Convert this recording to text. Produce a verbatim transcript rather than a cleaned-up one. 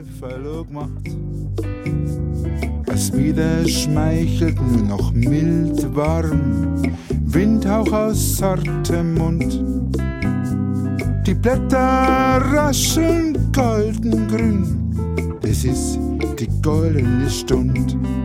Buffalo gemacht. Es wieder schmeichelt nur noch mild warm, Windhauch aus zartem Mund. Die Blätter rascheln golden grün, es ist die goldene Stund.